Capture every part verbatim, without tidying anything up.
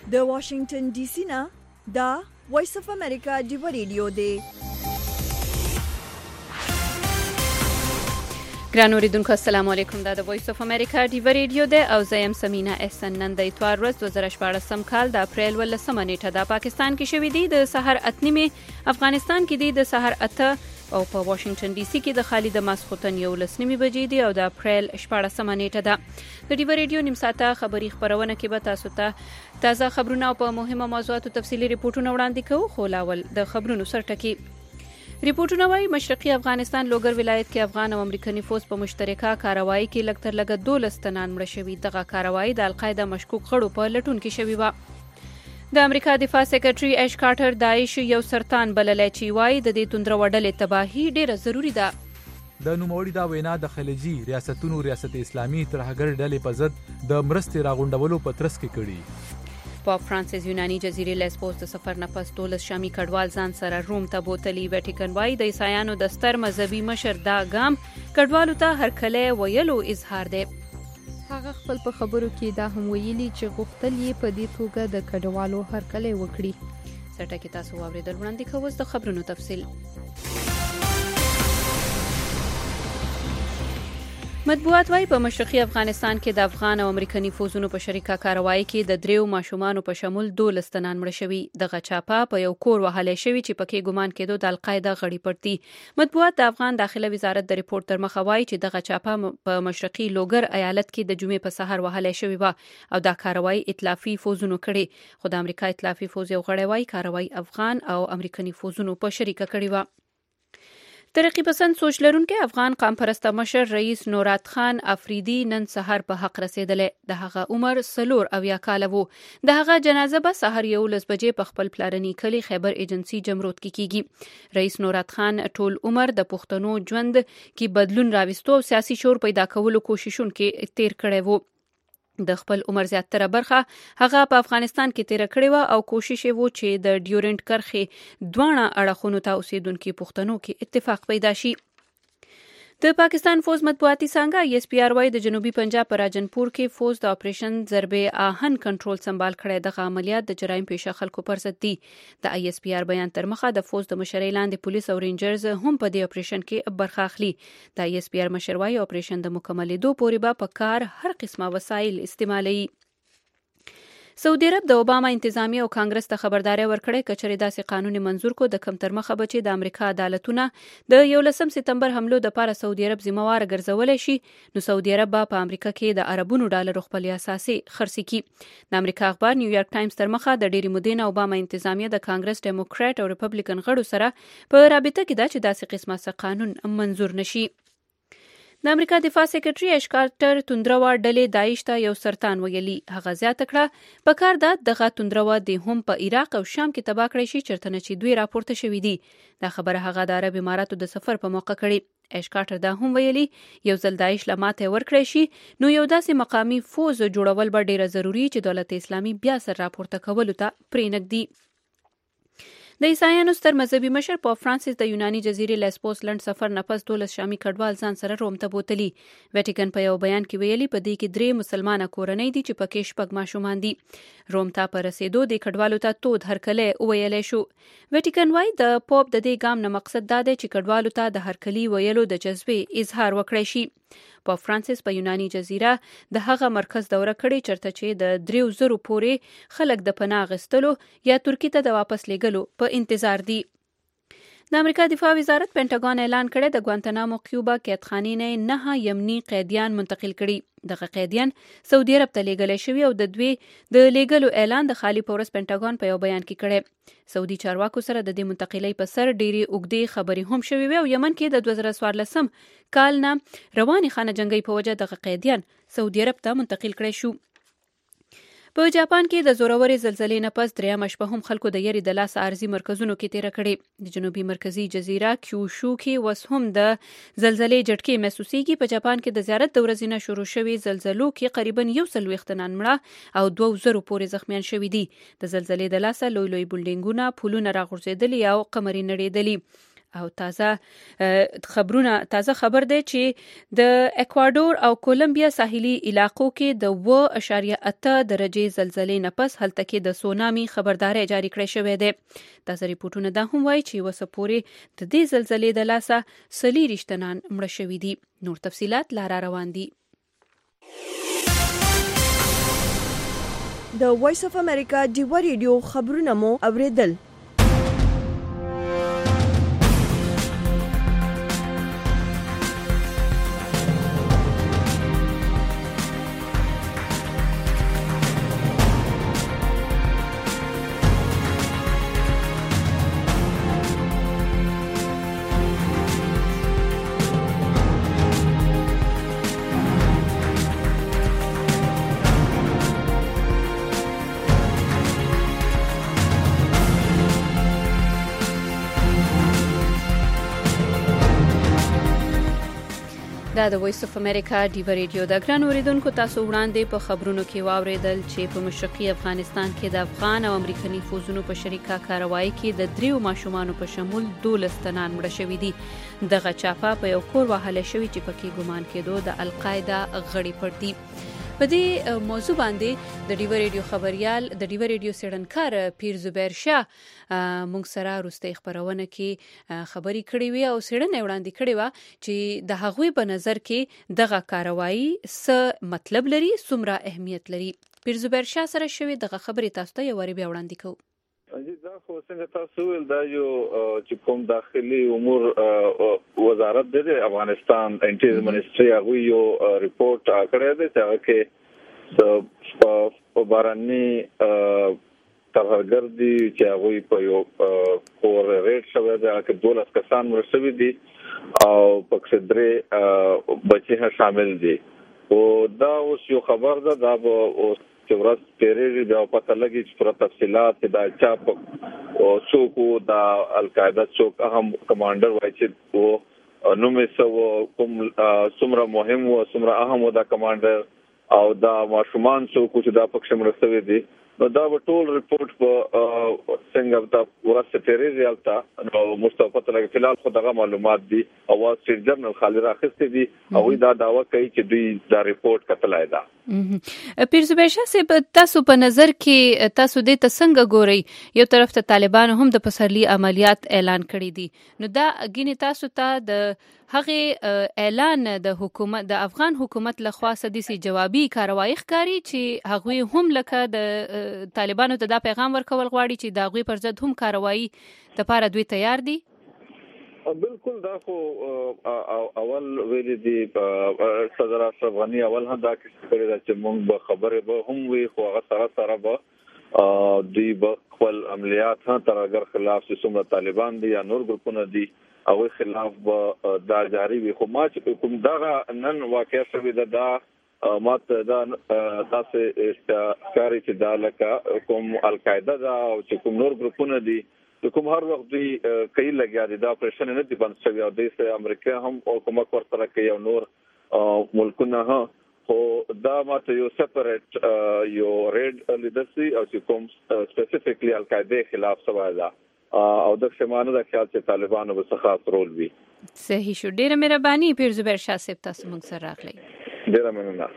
د واشنگټن ډي سي نه دا وایس اف امریکا دی ریډیو دی. ګران اوریدونکو السلام علیکم. دا د وایس اف امریکا دی ریډیو دی او زه یم سمینا احسان. نن د اتوار ورځ دوه زره شپاړسم کال د اپریل ولسمه نیټه د پاکستان کې شوې دي د سحر اتنیمه، افغانستان کې دي د سحر اته او په واشنگټن ډي سي کې د خالد ماسخوتن یو لسنیمه بجې دي او د اپریل شپاړسمه نیټه ده. د ډي ریډیو نیم ساعته خبری خبرونه کې به تاسو ته تازه خبرونه او په مهمه موضوعاتو تفصیلي ریپورتونه وړاندې کوو. خو لاول د خبرونو سرټکی ریپورتونه وايي مشرقي افغانستان لوګر ولایت کې افغان او امریکایي فوج په مشترکه کاروایی کې لږ تر لږه دولس تنان مړه شوي. دغه کاروایی د القاعده مشکوک غړو په لټون کې شوی و. د امریکا دفاع سیکرټري اش کارټر داعش یو سرطان بللی چې وايي د دې توندره وډلې تباهي ډیره ضروری ده. د نوموړي دا وینا د خلیجي ریاستونو ریاست اسلامي ترهګر ډلې په ضد د مرستې راغونډولو په ترڅ کې کړي. پاپ فرانسیس یوناني جزیرې لیسبوس د سفر نه پس دولس شامي کډوال ځان سره روم ته بوتلی. ویټیکن وايي د عیسایانو د ستر مذهبي مشر دا ګام کډوالو ته هرکلی ویلو اظهار دی. هغه خپل په خبرو کې دا هم ویلي چې غوښتل یې په دې توګه د کډوالو هرکلی وکړي. سرټکی تاسو واوریدل. وړاندې کوو د خبرونو تفصیل. مطبوعات وايي په مشرقي افغانستان کې د افغان او امریکایي فوجونو په شریکه کاروایی کې د دریو ماشومانو په شمول دولس تنان مړه شوي. دغه چاپه په یو کور وهلې شوی چې پکې ګمان کېدو د القاعده غړي پټ دي. مطبوعات د افغان داخله وزارت د ریپورت تر مخه وايي چې دغه چاپه په مشرقي لوګر ایالت کې د جمعې په سحر وهلې شوی و او دا کاروایی ائتلافي فوجونو کړي. خو د امریکا ائتلافي فوج یو غړی وايي کاروایی افغان او امریکایي فوجونو په شریکه کړي و. ترقی پسند سوچ لرونکي افغان قام پرسته مشر رئیس نورات خان افریدي نن سحر په حق رسیدلې. د هغه عمر سلور اویا کاله وو. د هغه جنازه به سحر یولس بجې په خپل پلارني کلی خیبر ایجنسی جمرود کې کیږي. رئیس نورات خان ټول عمر د پښتنو ژوند کې بدلون راوستو او سیاسي شور پیدا کولو کوششونه کې تیر کړی وو. د خپل عمر زیاتره برخه هغه په افغانستان کې تیر کړی و او کوشش یې وو چې د ډیورنټ کرښې دوانه اړخونو ته اوسیدونکو پښتنو کې اتفاق پیدا شي. د پاکستان فوج مطبوعاتي څنګه ایس پی آر وايي د جنوبي پنجاب په راجنپور کې فوج د اپریشن ضربې آهن کنټرول سمبال کړی. دغه عملیات د جرایم پیشه خلکو پر ضد دي. د ای ایس پی آر بیان تر مخه د فوج د مشرۍ لاندې پولیس او رینجرز هم په دې اپریشن کې برخه اخلي. د ای ایس پی آر مشر وايي اپریشن د مکملېدو پورې به په کار هر قسمه وسایل استعمالوي. سعودي عرب د اوباما انتظامی او کانګرس ته خبرداري ورکړې کچې داسې قانوني منظور کو د کم تر مخه بچي د امریکا عدالتونه د یولسم سپتمبر حملو د پاره سعودي عرب ذمہوار ګرځولې شي. نو سعودي عرب په امریکا کې د عربونو ډالر خپل اساسي خرڅي کی. د امریکا اخبار نیویارک ټایمز تر مخه د ډېری مودې اوباما انتظامیه د کانګرس ډیموکرات او ریپبلیکن غړو سره په رابطه کې دا چې داسې قسمه څه قانون منظور نشي. د امریکا دفاع سیکرټري اش کارټر توندروا ډلې داعش ته یو سرطان ویلي. هغه زیاته کړه په کار ده دغه توندروا د هم په عراق او شام کې تباه کړی شي چرته نه چې دوی راپورته شوي دي. دا خبره هغه د عرب اماراتو د سفر په موقع کړي. اش کارټر دا هم ویلي یو ځل داعش لماته ورکړی شي نو یو داسې مقامی فوج جوړول به ډیره ضروری چې دولت اسلامي بیا سر راپورته کولو ته پرېنږدي. د عیسایانو ستر مذهبي مشر پاپ فرانسیس د یوناني جزیرې لیسبوس لنډ سفر نه پس دولس شامي کډوال ځان سره روم ته بوتلی. ویټیکن په یو بیان کې ویلي په دې کې درې مسلمانه کورنۍ دي چې پکې شپږ ماشومان دي. روم ته په رسیدو د کډوالو ته تود هرکلی ویلی شو. ویټیکن وايي د پاپ د دې ګام نه مقصد دا دی چې کډوالو ته د هرکلی ویلو د جذبې اظهار وکړي شي. پاپ فرانسیس په یوناني جزیره د هغه مرکز دوره کړې چرته چې د دریو زرو پورې خلک د پناه غستلو یا ترکی ته د واپس لیږلو په انتظار دي. د امریکا دفاع وزارت پینټاګون اعلان کړی د ګوانتانامو کیوبا قیدخانې نه نه یمني قیدیان منتقل کړي. دغه قیدیان سعودي عرب ته لیږلی شوي او د دوی د لیږلو اعلان د خالي پورس پینټاګون په یو بیان کې کړی. سعودي چارواکو سره د دې منتقلۍ په سر ډېرې اوږدې خبرې هم شوې وې او یمن کې د دوه زره څوارلسم کال نه روانې خانه جنګۍ په وجه دغه قیدیان سعودي عرب ته منتقل کړی شو. په جاپان کې د زورورې زلزلې نه پس درېیمه شپه هم خلکو د یری د لاسه ارزي مرکزونو کې تیره کړې. د جنوبي مرکزي جزیره کیوشو کې اوس هم د زلزلې جټکې محسوسېږي. په جاپان کې د زیارت د ورځې نه شروع شوي زلزلو کې قریبا یو څلوېښت تنان مړه او دوه زرو پورې زخمیان شوي دي. د زلزلې د لاسه لوی لوی بلډینګونه، پلونه راغورځېدلي او قمرې نړېدلي. او تازه خبرونه تازه خبر دی چې د اکوادور او کولمبیا ساحلي علاقو کې د اوه اعشاریه اته درجې زلزلې نه پس هلته کې د سونامي خبرداري جاری کړې شوې ده. تازه ریپورتونه دا هم وایي چې وسه پورې د دې زلزلې د لاسه څلوېښت تنان مړه شوي دي. نور تفصيلات لا را روان دي. د وایس اف امریکا ډیوا ریډیو خبرونه مو اوریدل. دا د وایس اف امریکا ډیوا ریډیو د ګران اوریدونکو تاسو وړاندې په خبرونو کې واوریدل چې په مشرقي افغانستان کې د افغان او امریکایي فوجونو په شریکه کاروایی کې د دریو ماشومانو په شمول دولس تنان مړه شوي دي. دغه چاپه په یو کور وهله شوی چې پکې ګمان کېدو د القاعده غړي پټ دي. په دې موضوع باندې د ډیوا ریډیو خبريال د ډیوا ریډیو سیډنکار پیر زبیر شاه مونږ سره روستي خبرونه کې خبري کړې وي او سیډنه وړاندې کړې و چې د هغوی په نظر کې دغه کاروایی څه مطلب لري، څومره اهمیت لري. پیر زبیر شاه سره شوی دغه خبرې تاسو ته یو وری بیا وړاندې کوو. دا خو څنګه تاسو ویل دا یو چې کوم داخلي امور وزارت د افغانستان انټیریور منسټري هغه یو ریپورت کړی دی چې هغه کې په باراني ترهګر دي چې هغه په یو کور ریټ شوی دی چې دولس کسان مرسوي دي او پکې درې بچي هم شامل دي. او دا اوس یو خبر ده دا به چې ورځ پیریږي بیا پته لګي چې پر تفصيلات دا چا او څوک دا القاعده څوک اهم کمانډر وای چې او نو مې سو کوم څومره مهم او څومره اهم دا کمانډر او دا ماشومان څوک چې دا پکښ مرستوي دي. نو دا ټول ریپورت په څنګه دا ورسته پیریږي البته نو مستوفت لګي فلحال خو دغه معلومات دي او سټریټ جرنل خالد راخسته دي او دا داوا کوي چې دوی دا ریپورت کتلای دا. پیر زبیر شاه صاحب تاسو په نظر کې تاسو د څنګه ګوري؟ یو طرف ته طالبان هم د پسرلي عملیات اعلان کړی دي، نو دا ګینه تاسو ته د هغه اعلان د حکومت د افغان حکومت لخوا سديسي جوابي کاروایی ښکاری چې هغه هم لکه د طالبانو ته دا پیغام ورکول غواړي چې دا غوي پر ضد هم کاروایی لپاره دوی تیار دي. بالکل دا خو اول ویل دي صدر اشرف غنی اول هم دا کړی دا چې موږ به خبره به هم وي خو هغه سره سره به دوی به خپل عملیات هم تر اگر خلاف څومره طالبان دي یا نور ګروپونه دي او خلاف به دا جاری وي. خو ما چې کوم دا نن واقع شوی دا دا ماته دا تاسو کاری چې دا لکه کوم القاعده دا او چې کوم نور ګروپونه دي کوم هر وخت دوی کوي لګیا دي دا اپریشن نه دي بند شوی او د امریکا هم او کومک ورته کوي او نور ملکونه هم خو دا ماته یو سپریټ یو ریډ لیدرسي او چې کوم سپیسیفیکلی القاعده خلاف سوال ده او د شمانه د خیال چې طالبانو به څه خاص رول وي. صحیح شو، ډیره مهرباني پیر زبیر شاه صاحب تاسو موږ سره راغلی. ډیره مننه.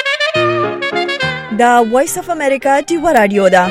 دا وایس اف امریکا ډیوا رادیو دا.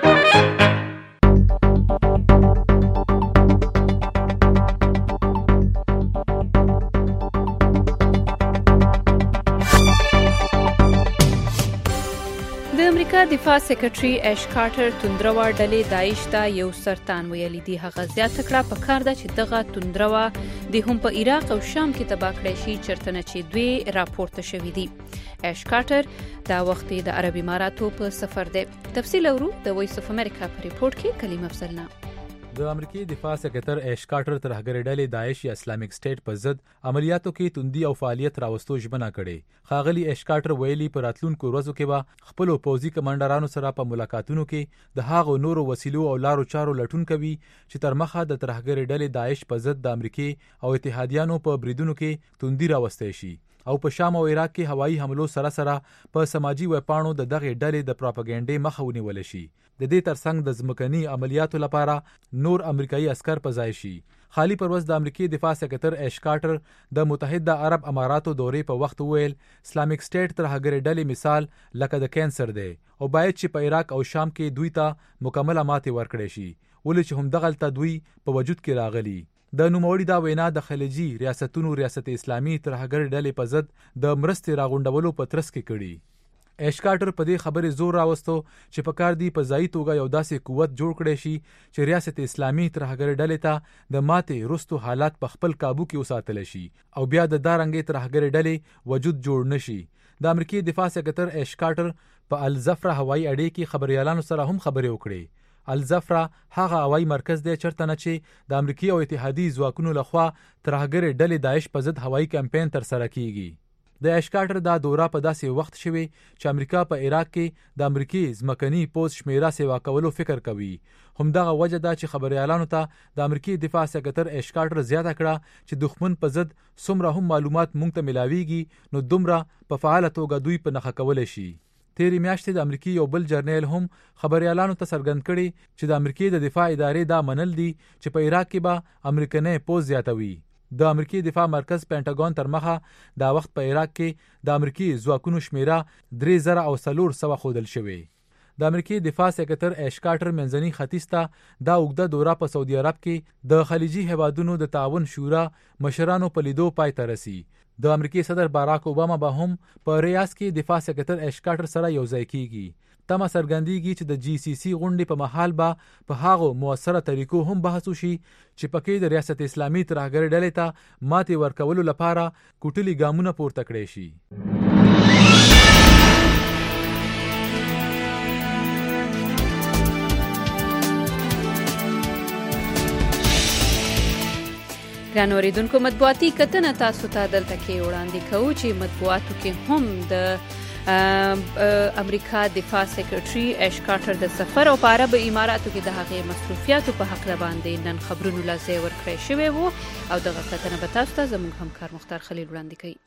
د امریکا دفاع سیکرټري اش کارټر توندروا ډلې داعش ته یو سرطان ویلي دي. هغه زیاته کړه په کار ده چې دغه توندروا د هم په عراق او شام کې تباه کړی شي چرته نه چې دوی راپورته شوي دي. اش کارټر دا وخت د عرب اماراتو په سفر دی. تفصیل اورو د وایس اف امریکا په ریپورت کې کلیم افضلنا. د امریکای دفاع سکرټر اش کارټر ترهګر ډلې داعش یا اسلامیک سټیټ په ضد عملیاتو کې توندي او فعالیت راوستو ژمنه کړې. خاغلی اش کارټر ویلي په راتلونکو ورځو کې به خپل پوځي کمانډرانو سره په ملاقاتونو کې د هاغو نورو وسیلو او لارو چارو لټون کوي چې تر مخه د ترهګر ډلې داعش په ضد د امریکای او اتحادیانو په بریدونو کې توندي راوستي شي او په شام او عراق کې هوایي حملو سره سره په سماجی وپاڼو د دغه ډلې د پروپاګاندا مخه ونیول شي. د دې ترڅنګ د ځمکني عملیاتو لپاره نور امریکایي عسكر په ځای شي. خالی پرواز د امریکای دفاع سکرټر ایش کارټر د متحده عرب اماراتو دورې په وخت ویل اسلامیک سټیټ ترهګر ډلې مثال لکه د کینسر دی او باید چې په عراق او شام کې دوی ته مکمله ماتې ورکړي شي ولې چې هم دغلته دوی په وجود کې راغلي. د نوموړي دا وینا د خلیجي ریاستونو ریاست اسلامي ترهګر ډلې په ضد د مرستې راغونډولو په ترڅ کې کړي. ایش کارټر په دې خبرې زور راوستو چې په کار دی په ځای توګه یو داسې قوت جوړ کړي شي چې ریاست اسلامي ترهګر ډلې ته د ماتې رستو حالات په خپل قابو کې وساتل شي او بیا د دارنګې ترهګر ډلې وجود جوړ نشي. د امریکای دفاع سکرټر ایش کارټر په الزفره هوایي اډې کې خبريالانو سره هم خبرې وکړې. الزفره هغه هوایي مرکز دی چرته نه چې د امریکای او اتحادیې ځواکونو لخوا ترهګر ډلې داعش په ضد هوایي کمپاین تر سره کیږي. د ایش کارټر دا دوره په داسې وخت شوی چې امریکا په عراق کې د امریکای ځمکني پوځ شمیره سیوا کولو فکر کوي. همدغه وجه ده چې خبريالانو ته د امریکای دفاع سکرټر ایش کارټر زیاته کړه چې دښمن په ضد څومره هم معلومات مونږ ته ملاويږي نو دومره په فعاله توګه دوی په نخښه کول شي. تیری میاشتې د امریکای یو بل جرنیل هم خبريالانو ته څرګند کړي چې د امریکای د دفاع ادارې دا منل دي چې په عراق کې به امریکني پوځ زیاتوي. د امریکای دفاع مرکز پینټاګون تر مخه دا وخت په عراق کې د امریکای ځواکونو شمیره درې زره او څلور سوه ښودل شوې. د امریکای دفاع سکرټر ایش کارټر منځني ختیځ ته دا اوږده دوره په سعودي عرب کې د خلیجي هیوادونو د تعاون شورا مشرانو په لیدو پای ته رسي. د امریکای صدر باراک اوباما به هم په ریاض کې دفاع سکرټر ایش کارټر سره یو ځای کیږي. تمه څرګندېږي چې د جی سی سی غونډې په محل به په هغو موثره طریقو هم بحث وشي چې پکې د ریاست اسلامي ترهګر ډلې ته ماتې ورکولو لپاره کوټلي ګامونه پورته کړي شي. ګرانو اوریدونکو مطبوعاتي کتنه تاسو ته دلته کې وړاندې کوو چې مطبوعاتو کې هم د امریکا دفاع سکرټري ایش کارټر د سفر او په عرب اماراتو کې د هغې مصروفیاتو په هکله باندې نن خبرونو لا ځای ورکړی شوی و او دغه کتنه به تاسو ته زموږ همکار مختار خلیل وړاندې کوي.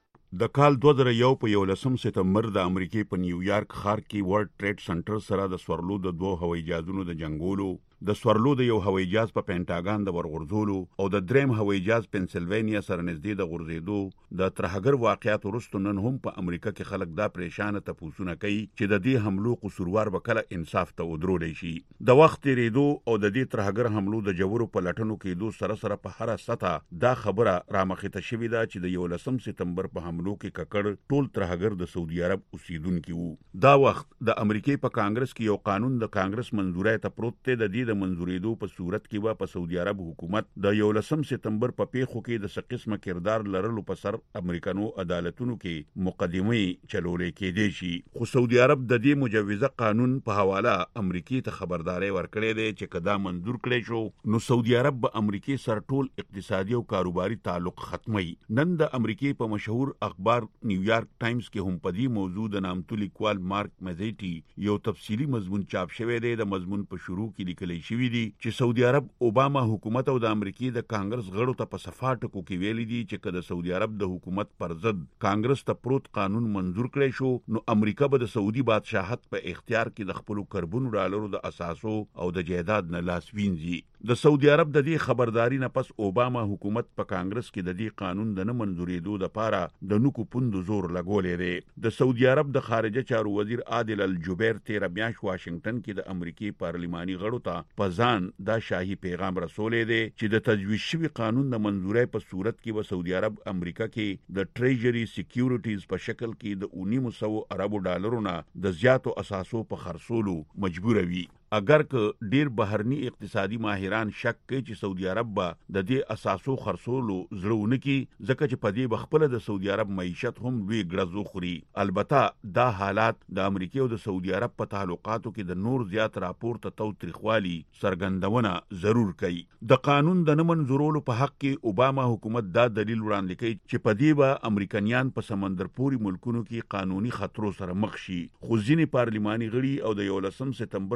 د کال دوه زره یو په یولسم سپتمبر د امریکای په نیویارک ښار کې ورلد ټریډ سنټر سره د سورلو د دوه هوایي جهازونو د جنګولو، د سورلو د یو هوایي جهاز په پینټاګان د ورغورځولو او د دریم هوایي جهاز پنسلوانیا سره نږدې د غورځېدو د ترهګر واقعیت وروسته نن هم په امریکا کې خلک دا پریشانه تپوسونه کوي چې د دې حملو قصوروار به کله انصاف ته ودرولی شي. د وخت تېرېدو او د دې ترهګر حملو د جوړو پلټنو کېدو سره سره په هره سطحه دا خبره رامخته شوې ده چې د یولسم سپتمبر په حملو کې ککړ ټول ترهګر د سعودي عرب اوسیدونکي وو. دا وخت د امریکای په کانګرس کې یو قانون د کانګرس منظورۍ ته پروت دی. د دې د منظورېدو په صورت کې به په سعودي عرب حکومت د یولسم سپتمبر په پیښو کې د څه قسمه کردار لرلو په سر امریکانو عدالتونو کې مقدمې چلولې کېدې شي. خو سعودي عرب د دې مجوزه قانون په حواله امریکای ته خبرداري ورکړې ده چې کدا منظور کړي شو نو سعودي عرب به امریکای سره ټول اقتصادي او کاروباري تعلق ختمي. نن د امریکای په مشهور اخبار نیویارک ټایمز کې هم په دې موضوع د نامتو لیکوال مارک مزیټي یو تفصیلی مضمون چاپ شوی دی. د مضمون په شروع کې لیکل شوی دی چې سعودي عرب اوباما حکومت او د امریکای د کانګرس غړو ته په صفا ټکو کې ویلي دي چې کله سعودي عرب د حکومت پر ضد کانګرس ته پروت قانون منظور کړی شو نو امریکا به د سعودي بادشاہت په اختیار کې د خپل کربونو ډالرو د اساسو او د جیداد نه لاس وینځي. د سعودي عرب د دې خبرداري نه پس اوباما حکومت په کانګرس کې د دې قانون د نه منظورېدو لپاره د نوکو پوند زور لګولې دی. د سعودي عرب د خارجه چارو وزیر عادل الجبیر تیر میاشت واشنگټن کې د امریکای پارلماني غړو ته په ځان دا شاهي پیغام رسولې دی چې د تجویز شوی قانون د منظورۍ په صورت کې به سعودي عرب امریکا کې د ټریجري سکیورټیز په شکل کې د اونیمو سو اربو ډالرو نه د زیاتو اساسو په خرڅولو مجبور وي. اگر که ډیر بهرني اقتصادي ماهران شک کوي چې سعودي عرب به د دې اساسو خرڅولو زړونه کی ځکه چې په دې بخپله د سعودي عرب معیشت هم لوی ګړزو خوري. البته دا حالات د امریکای او د سعودي عرب په تعلقاتو کې د نور زیات راپورته توتریخوالي څرګندونه ضرور کوي. د قانون د نه منظورولو په حق کې اوباما حکومت دا دلیل وړاندې کوي چې په دې به امریکایان په سمندر پوري ملکونو کې قانوني خطرو سره مخ شي. خو ځینې پارلماني غړي او د یولسم سپتمبر ډز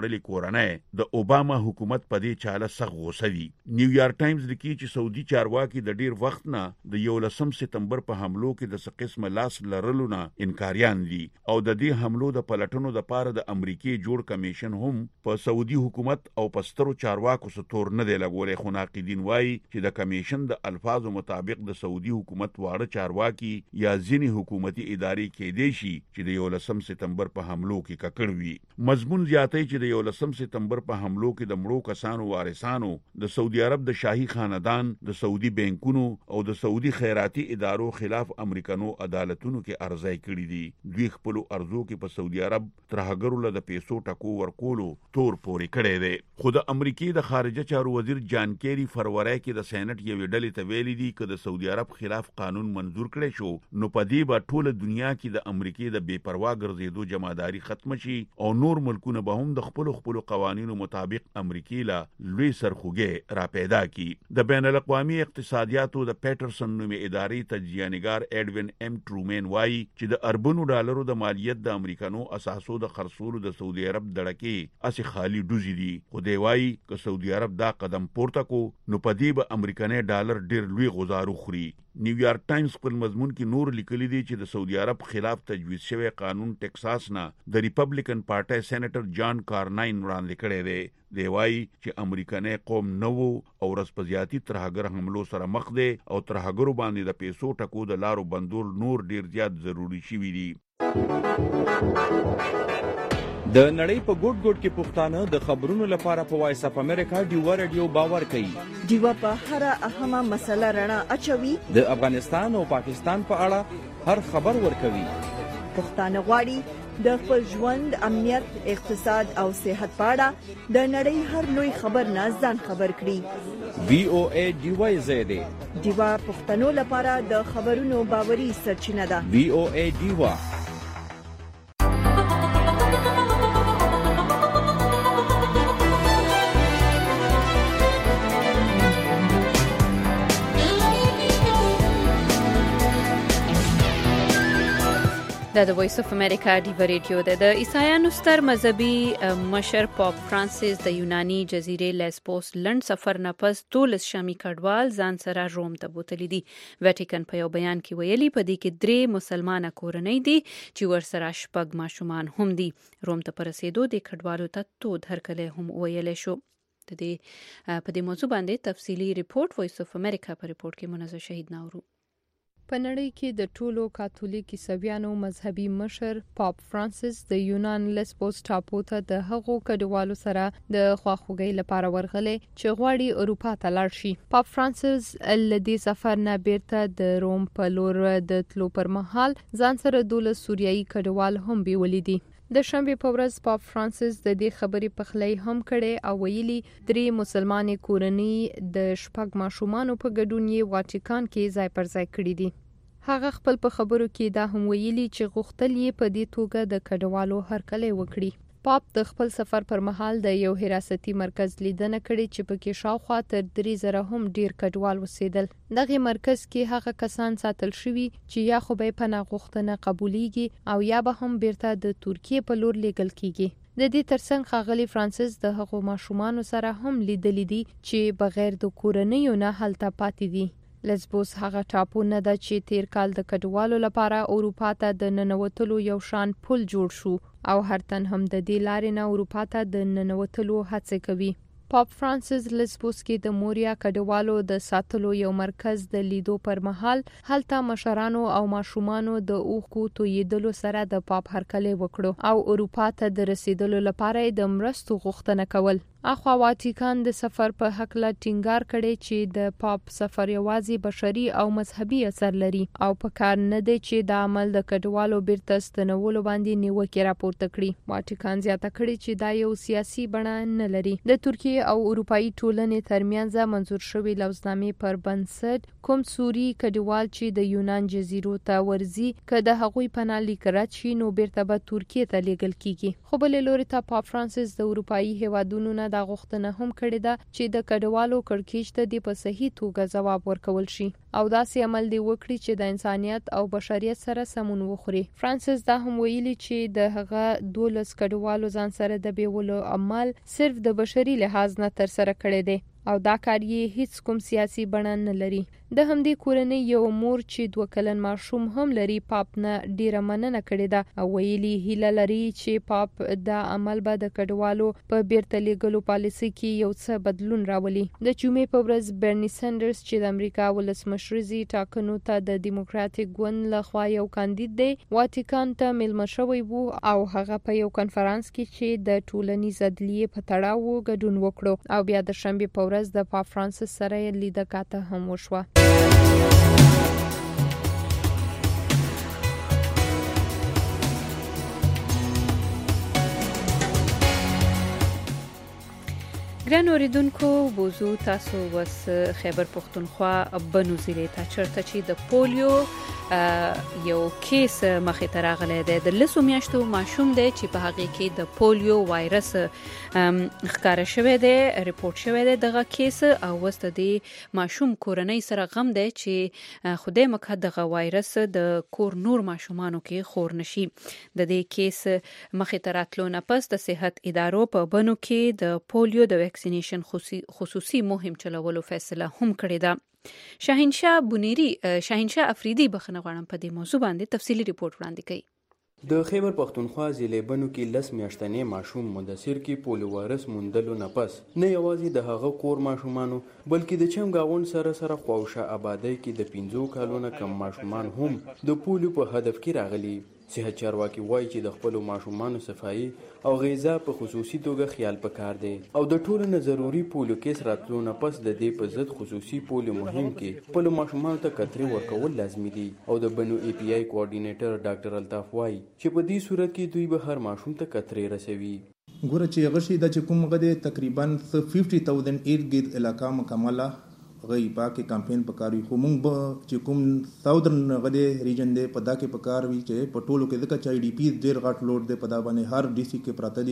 وړلې کورنۍ د اوباما حکومت په دې چاله سخت غوسه دي. نیویارک ټایمز لیکي چې سعودي چارواکي د ډیر وخت نه د یولسم سپتمبر په حملو کې د څه قسمه لاس لرلو نه انکاریان دي او د دې حملو د پلټنو د پاره د امریکای جوړ کمیشن هم په سعودي حکومت او پسترو چارواکو ستور نه دی لګولې. خو ناقدین وایي چې د کمیشن د الفاظو مطابق د سعودي حکومت واړه چارواکي یا ځینې حکومتي ادارې کې دي شي چې د یولسم سپتمبر په حملو کې ککړ وي. مضمون زیاتې چې د یولسم سپتمبر په حملو کې د مړو کسانو وارثانو د سعودي عرب د شاهي خاندان د سعودي بانکونو او د سعودي خیراتي ادارو خلاف امریکانو عدالتونو کې ارزای کړی دي. دوی خپل ارزو کې په سعودي عرب ترهګرو له د پیسو ټکو ورکولو تور پوري کړی دی. خو د امریکای د خارجه چارو وزیر جان کیری فروری کې د سېنات یو ډلې ته ویلي دي چې د سعودي عرب خلاف قانون منزور کړي شو نو په دې به ټوله دنیا کې د امریکای د بے پروا ګرځېدو جمعداري ختم شي او نور ملکونه به هم د خپل خپل قوانینو مطابق امریکای له لوی سرخوږی را پیدا کی. د بین الاقوامي اقتصادیاتو د پیټرسن نومي ادارې تجزیه‌نګار اډوین ام ټرومن وایي چې د اربونو ډالرو د مالیت د امریکانو اساسو د خرڅولو د سعودي عرب دړکې اسی خالی دوزي دي. خو دی وایي چې سعودي عرب دا قدم پورته کو نو په دې به امریکاني ډالر ډیر لوی غزارو خوري. نیویارک ټایمز خپل مضمون کې نور لیکلي دي چې د سعودي عرب خلاف تجویز شوی قانون ټکساس نه د ریپبلیکن پارټي سېنیټر جان کارناین وړاندې کړی دی. دی وایي چې امریکاني قوم نو او رسپزیاتی ترهګر حملو سره مخ دي او ترهګرو باندې د پیسو ټکو د لارو بندول نور ډیر زیات ضروری شوي دي. د نړۍ په ګوټ ګوټ کې پښتانه د خبرونو لپاره په وایس اپ امریکا ډیوا رادیو باور کوي. ډیوا په هر اهمه مسله رڼا اچوي. د افغانستان او پاکستان په اړه هر خبر ورکوي. پښتانه غواړي د خپل ژوند، امنیت، اقتصاد او صحت په اړه د نړۍ هر لوی خبر نه ځان خبر کړي. وی او ای ډیوا زیاده ډیوا پښتنو لپاره د خبرونو باوري سرچینه ده. وی او ای ډیوا. دا د وایس اف امریکا ډیوا ریډیو ده. د عیسایانو ستر مذهبي مشر پاپ فرانسیس د یوناني جزیرې لیسبوس لند سفر نه پس دولس شامي کډوال ځان سره روم ته بوتلی دي. ویټیکن په یو بیان کې ویلي په دې کې درې مسلمانه کورنۍ دي چې ورسره شپږ ماشومان هم دي. روم ته پر رسیدو د کډوالو ته تود هرکلی هم ویل شو. د دې په دې موضوع باندې تفصیلی ریپورت وایس اف امریکا په ریپورت کې منزه شهید ناورو. په نړۍ کې د ټولو کاتولیک عیسویانو مذهبي مشر پاپ فرانسیس د یونان لیسبوس ټاپو ته د هغو کډوالو سره د خواخوږۍ لپاره ورغلی چې غواړي اروپا ته لاړ شي. پاپ فرانسیس ل دې سفر نه بیرته د روم په لور د تلو پر مهال ځان سره دولس سوریایي کډوال هم بیولي دي. د شنبې په ورځ پاپ فرانسیس د دې خبرې پخلی هم کړي او ویلي درې مسلمانې کورنۍ د شپږ ماشومانو په ګډون یې واټیکان کې ځای پر ځای کړي دي. هغه خپل په خبرو کې دا هم ویلي چې غوښتل یې په دې توګه د کډوالو هرکلی وکړي. پاپ د خپل سفر پر مهال د یو حراستي مرکز لیدنه کړې چې پکې شاوخوا تر درې زره هم ډیر کډوال اوسېدل. دغه مرکز کې هغه کسان ساتل شوي چې یا خو به پناه غوښتنه قبوليږي او یا به هم بیرته د ترکیې په لور لیږل کیږي. د دې ترڅنګ ښاغلي فرانسیس د هغو ماشومانو سره هم لیدلي دي چې بغیر د کورنیو نه هلته پاتې دي. لیسبوس هغه ټاپو نه ده چې تیر کال د کډوالو لپاره اروپا ته د ننوتلو یو شان پل جوړ شو او هر تن هم د دې لارې نه اروپا ته د ننوتلو هڅه کوي. پاپ فرانسیس لیسبوس کې د موریا کډوالو د ساتلو یو مرکز د لیدو پر مهال هلته مشرانو او ماشومانو د اوښکو تویېدلو سره د پاپ هرکلی وکړو او اروپا ته د رسیدلو لپاره د مرستو غوښتنه کول. اخوا واټیکان د سفر په هکله ټینګار کړي چې د پاپ سفر یوازې بشري او مذهبي اثر لري او په کار نه دی چې د عمل د کډوالو بیرته ستنولو باندې نیوکې راپورته کړي. واټیکان زیاته کړي چې دا یو سیاسي بڼه نه لري. د ترکیې او اروپאי ټولنې ترمنځ منزور شوی لوزنامې پر بنسټ کوم سوري کډوال چې د یونان جزیرو ته ورځي که د هغوی پناه لیک رد شي نو بیرته به ترکیې ته لیږل کیږي. خو بلې لوري ته پاپ فرانسیس د اروپאי هیوادونو نه دا غوښتنه هم کړې ده چې د کډوالو کړکېچ ته د په صحیح توګه ځواب ورکول شي او داسې عمل دی وکړي چې د انسانیت او بشریت سره سمون وخوري. فرانسیس دا هم ویلي چې د هغه دولس کډوالو ځان سره د بیولو عمل صرف د بشري لحاظ نه تر سره کړی دی او دا کار یې هیڅ کوم سیاسي بڼه نه لري. د همدې کورنۍ یو مور چې دوه کلن ماشوم هم لري پاپ نه ډیره مننه کړې ده او ویلي هیله لري چې پاپ دا عمل به د کډوالو په بیرته لیږلو پالیسي کې یو څه بدلون راولي. د جمعې په ورځ برني سندرز چې د امریکا ولسمشرزي ټاکنو ته د دیموکراتیک ګوند لخوا یو کاندید دی واتیکان ته میلمه شوی وو او هغه په یو کنفرانس کې چې د ټولنیز عدلیې په تړاو ګډون وکړو او بیا د شنبې په ورځ د پاپ فرانسیس سره یې لیده کاته هم وشوه. ګران اوریدونکو بوزو تاسو وس خیبر پختونخوا بنو ضلع ته چرته چې د پولیو یو کیس مخې ته راغلی دی. د لسو میاشتو ماشوم دی چې په هغې کې د پولیو وایرس ښکاره شوی دی، ریپورټ شوی دی دغه کیس او اوس د دې ماشوم کورنۍ سره غم دی چې خدای مکه دغه وایرس د کور نور ماشومانو کې خور نشي. د دې کیس مخې ته راتلو نه پس د صحت ادارو په بنو کې د پولیو د ویکسینیشن خصوصي مهم چلولو فیصله هم کړې ده. شاهینشاه بونیری شاهینشاه افریدی بخنه غواړم په دې موضوع باندې تفصیلی ریپورت وړاندې کړي. د خیبر پختونخوا ضلع بنو کې لس میاشتنې ماشوم مدثر کې پولیو وایرس موندلو نه پس نه یوازې د هغه کور ماشومانو بلکې د چمګاون سره سره خواوشه آبادی کې د پنځو کالونو کم ماشومان هم د پولیو په هدف کې راغلي. صحت چارواکي وایي چې د خپلو ماشومانو صفایي او غذا په خصوصي توګه خیال پکار دی او د ټولو نه ضروري پولیو کیس راتلو نه پس د دې په ضد خصوصي پولیو مهم کې خپلو ماشومانو ته کترې ورکول لازمي دي او د بنو ای پی آی کوارډینیټر ډاکټر الطاف وایي چې په دې صورت کې دوی به هر ماشوم ته کترې رسوي. ګوره چې هغه شي د چې کوم غده تقریبا پنځه هزار ارد گرد علاقہ مکمله غي پاکي کمپاین پکاروي خو مونږ به چې کوم ساودرن غده ریجن دی په دا کې پکاروي چې په ټولو کې ځکه چې ډي پی ډیر غټ لوډ دی په دا باندې هر ډیسټریکټ کې پراته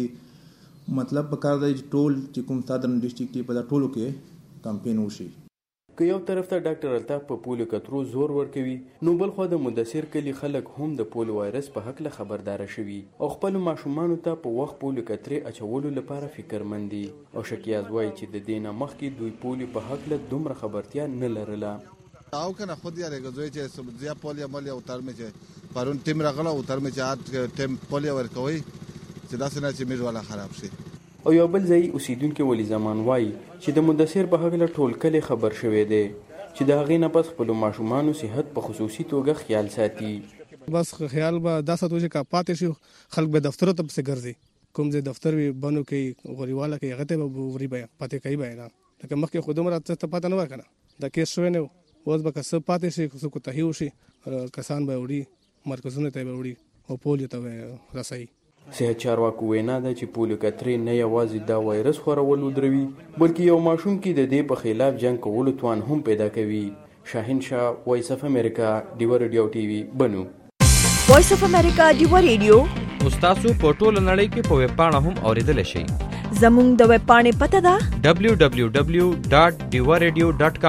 دي مطلب پکار دی ټول چې کوم ساودرن ډیسټریکټ کې په دا ټولو کې کمپاین وشي. که یو طرف ته ډاکټر الطاف په پولیو کترو زور ورکوي نو بل خو د مدثر کلی خلک هم د پولیو وایرس په حق له خبردار شوي او خپل ماشومانو ته په وخت پولیو کترې اچولو لپاره فکرمند دي او شکیاز وایي چې د دې نه مخکې دوی پولیو په حق له دومره خبرتیا نه لرله. او کنه خود یې راګزوي چې زیا پولیو ملي او تر مې چې پرون ټیم راغله او تر مې چې اټ ټیم پولیو ورکوي چې دا څنګه چې میډ والا خراب شي. او یو بل ځای اوسیدونکو ولی زمان وایي چې د مدثر په حق له ټول کلی خبر شوی دی چې د هغې نه پس خپلو ماشومانو صحت په خصوصي توګه خیال ساتي. بس خیال به دا ساتو چې کا پاتې شي خلک به دفترو ته پسې ګرځي کوم ځای دفتر وي بنو کې غوریواله کې هغه ته به وري به پاتې کوي به نه لکه مخکې خو دومره ته پاته نه ورکنه دا کیس شوی نه اوس به که څه پاتې شي څه کوتاهي وشي کسان به وړي مرکزونو ته به وړي او پولیو ته رسوي. صحت چارواکو وینا ده چې پولیو کترې نه یوازې دا وایرس خورول ودروي بلکې یو ماشوم کې د دې په خلاف جنگ کولو توان هم پیدا کوي. شاهین شاه، وایس اف امریکا، ډیوه ریډیو ټي وي بنو. وایس اف امریکا ډیوه ریډیو تاسو په ټوله نړۍ کې په ویب پاڼه هم اوریدل شئ. زموږ د ویب پاڼې پته ده دبلیو دبلیو دبلیو ډاټ ډیوه ریډیو ډاټ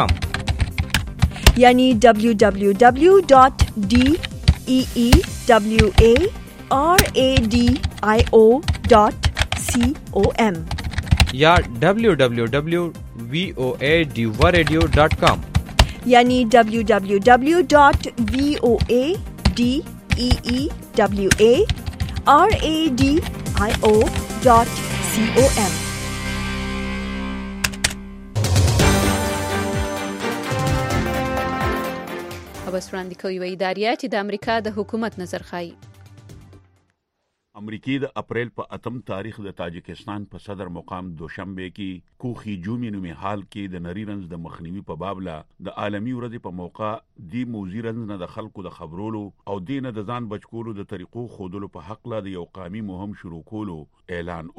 کام یعنی دبلیو دبلیو دبلیو ډاټ ډی ای ای دبلیو ای آر اے ڈی آئی او ڈاٹ سی او ایم یا ڈبلیو ڈبلیو ڈبلیو وی او اے ڈیوا ریڈیو ڈاٹ کام یعنی ڈبلیو ڈبلیو ڈبلیو ڈاٹ وی او اے ڈی ای ای ڈبلیو اے آر اے ڈی آئی او ڈاٹ سی او ایم. اوس وړاندې کوي وی داریا چې د امریکا د حکومت نظر خایي. امریکای د اپریل په اتم تاریخ د تاجکستان په صدر مقام دوشنبه کې کوخي جومي نومي حال کې د نری رنځ د مخنیوي په باب لا د عالمي ورځې په موقع دی موزي رنځ نه د خلکو د خبرولو او دینه د ځان بچکولو د طریقو خودلو په حق لا د یو قامي مهم شروع کولو اعلان وکړ.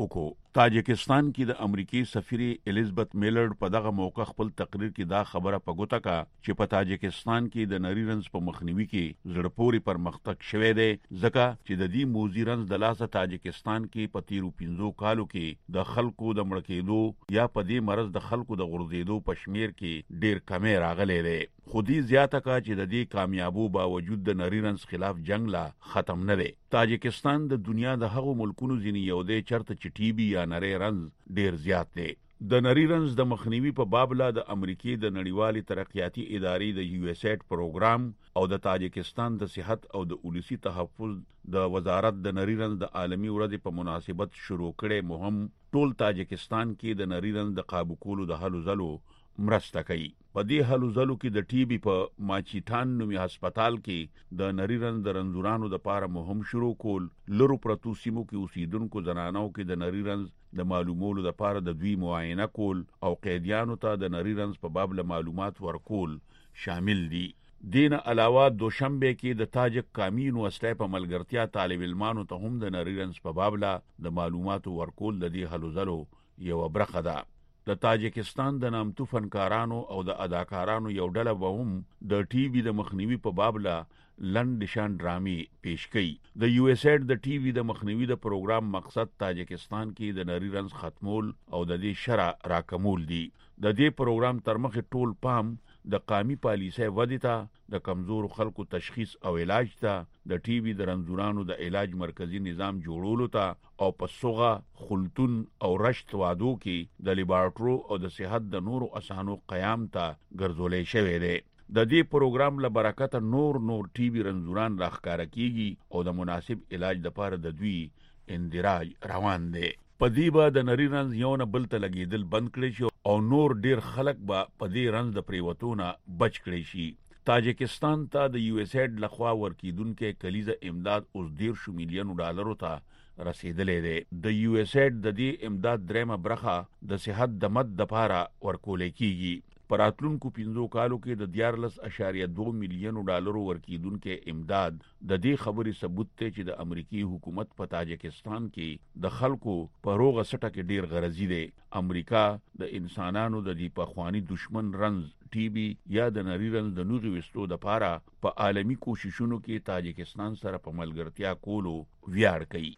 تاجکستان کې د امریکای سفیر الیزابت میلرډ په دغه موقع خپل تقریر کې دا خبره په ګوته کا چې په تاجکستان کې د نری رنز په مخنیوي کې زړپوري پرمختګ شوه دی ځکه چې د دې موزي رنز د لاسه تاجکستان کې په تیرو پنځو کالو کې د خلکو د مړ کېدو یا په دې مرز د خلکو د غورځېدو په شمیر کې ډیر کمی راغلی دی. خودي زیاته کا چې د دې کامیابو باوجود د نری رنز خلاف جنگ لا ختم نه دی. تاجکستان د دنیا د هغو ملکونو ځینې یو دی چرته چې ټي بي یا نری رنز ډیر زیات دی. د نری رنز د مخنیوي په باب لا د امریکای د نړیوالې ترقیاتي ادارې د یو اس ایډ پروګرام او د تاجکستان د صحت او د اولسي تحفظ د وزارت د نری رنز د عالمي ورځې په مناسبت شروع کړي مهم ټول تاجکستان کې د نری رنز د قابو کولو د هلو ځلو مرسته کوي. په دې هلو ځلو کې د ټي بي په ماچیټان نومي هسپتال کې د نری رنز د رنځورانو د پاره مهم شروع کول، لرو پرتو سیمو کې اوسیدونکو زنانو کې د نری رنز د معلومولو د پاره د دوی معاینه کول او قیدیانو ته د نری رنز په باب له معلومات ورکول شامل دي. دین علاوه دوشنبه کې د تاجک کامین وسله په ملګرتیا طالب علمانو ته هم د نری رنز په باب له د معلوماتو ورکول د دې هلو ځلو یو برخه ده. د تاجکستان د نامتو فنکارانو او د اداکارانو یو ډله به هم د ټي وي د مخنیوي په باب لا لنډ شان ډرامې پیش کړي. د یو اس ایډ د ټي وي د مخنیوي د پروګرام مقصد تاجکستان کې د نری رنز ختمول او د دې شرع راکمول دي. د دې پروګرام تر مخه ټول پام د قامي پالیسۍ ودی ته، د کمزور خلکو تشخیص او علاج ته، د ټي وي د رنځورانو د علاج مرکزی نظام جوړولو ته او په سوغه خلطون او رشت وادو کې د لیبارټرو او د صحت د نورو اسانو قیام ته ګرځولې شوې ده. د دې پروګرام له برکته نور نور ټي وي رنځوران راخکاره کیږي او د مناسب علاج لپاره د دوی اندراج روان دی. په دې به د نری رنز یو نه بل ته لګېدل بند کړي شي او نور ډیر خلک به په دې رنز د پریوتونه بچ کړي شي. تاجکستان ته د یو اس ایډ لخوا ورکیدونکو کلیزه امداد اوس ډیر شو میلیون ډالرو ته رسیدلې ده. د یو اس ایډ د دې امداد دریمه برخه د صحت د مد د پاره ورکول کیږي. پراتلونکو پنځو کالو کې د دیارلس اشاریه دو میلیون ډالرو ورکیدونکو امداد د دې خبرې ثبوت ته چې د امریکای حکومت په تاجکستان کې د خلکو په روغه سټه کې ډیر غرضی دی. امریکا د انسانانو د دې پخوانی دشمن رنز ټي بي یا د نری رنز د نوغي وستو د پاره په عالمی کوششونو کې تاجکستان سره په ملګرتیا کولو ویاړ کوي.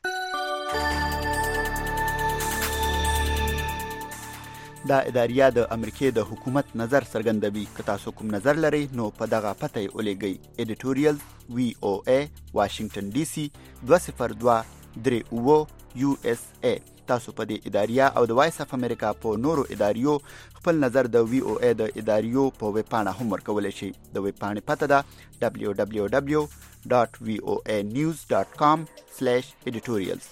دا اداریه د امریکای د حکومت نظر څرګندوي. که تاسو کوم نظر لرئ نو په دغه پته یې ولېږئ. ایډیټوریال وی او ای واشنگټن ډي سي دوه صفر دوه درې اوه یو اس ای. تاسو په دې اداریه او د وایس اف امریکا په نورو اداریو خپل نظر د وی او ای د اداریو په ویب پاڼه هم ورکولی شئ. د ویب پاڼې پته ده دبلیو دبلیو دبلیو ډاټ وی او ای نیوز ډاټ کام سلیش ایډیټوریالز.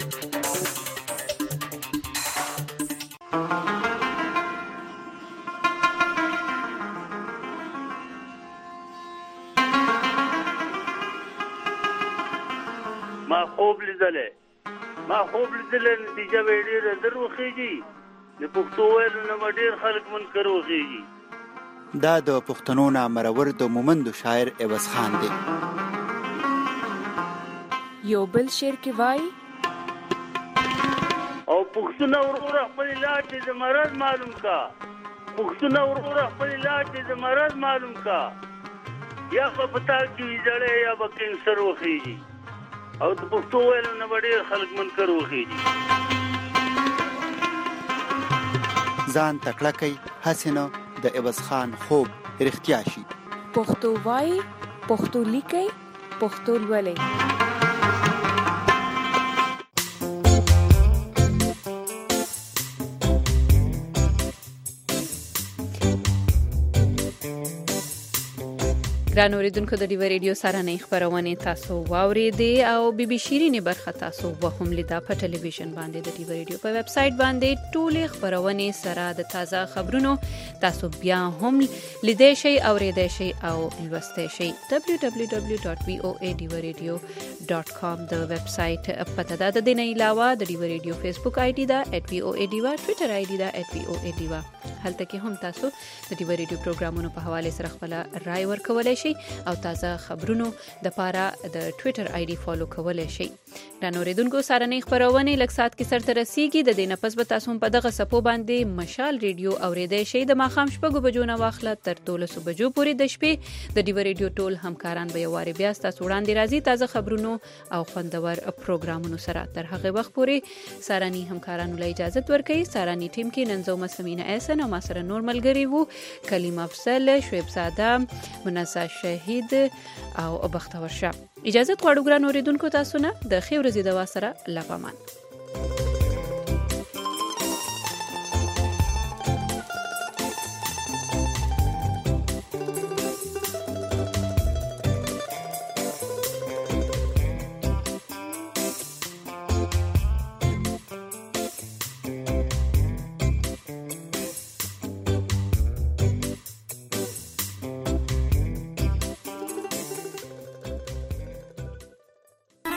ما خوب لیدلې ما خوب لیدلې نتیجه به ډېره در وخېږي. د پښتو ویلو نه ډېر خلک منکر وخېږي. دا د پښتنو نه مرور د مومندو شاعر عوض خان دی. یو بل شعر کې وایي او پښتون ورور خپل علاج د مرض معلوم کا. پښتون ورور خپل علاج د مرض معلوم کا. یا په پتا کې ویځړې یا به کینسر وخېږي او د پښتو ویلو نه ډېر خلک منکر وخېږي. ځان تکړه کوي هسې نه د عوض خان خوب رښتیا شي. پښتو وایي، پښتو لیکئ، پښتو لولئ. ګران اوریدونکو د ډیو ریډیو سره نه خبرونه تاسو واوریدې او بي بي شيرینې برخه تاسو وهم لیدا په ټلویزیون باندې د ډیو ریډیو په ویب سټ باندې ټولې خبرونه سره د تازه خبرونو تاسو بیا هم لیدئ شئ او ریدئ شئ او لوستئ شئ. دبلیو دبلیو دبلیو ډاټ وی او ای ډیو ریډیو ډاټ کام د ویب سټ پته ده. د دې نه علاوه د ډیو ریډیو فیسبوک آی ډي دا ات وی او ای ډیوا، ټوئیټر آی ډي دا ات وی او ای ډیوا. هلته کې هم تاسو د ډیو ریډیو پروګرامونو په حواله سره خپل رائے ورکولای شئ او تازه خبرونو د پاره د ټوئیټر آی ډي فالو کولای شئ. د نوریدونکو سارنې خبرونه لږ سات کې سرته رسیږي. د دې نه پس به تاسو په دغه سپو باندې مشال ریډیو اوریدئ شئ. د ماښام شپږو بجو نه واخله تر دولسو بجو پورې د شپې د ډیو ریډیو ټول همکاران به یو واري بیا تاسو وړاندې راځي تازه خبرونو او خوندور پروګرامونو سره. تر هغه وخت پورې سارنې همکارانو له اجازه ورکړي. سارنې ټیم کې نن زه مسمینه احسن او ما سره نور ملګری وو کلیم افضل، شعیب ساده، منصا شهید او بختور شاه. اجازه غواړو ګران اوریدونکو تاسو نه د خیر ورځې د واسره لپاره.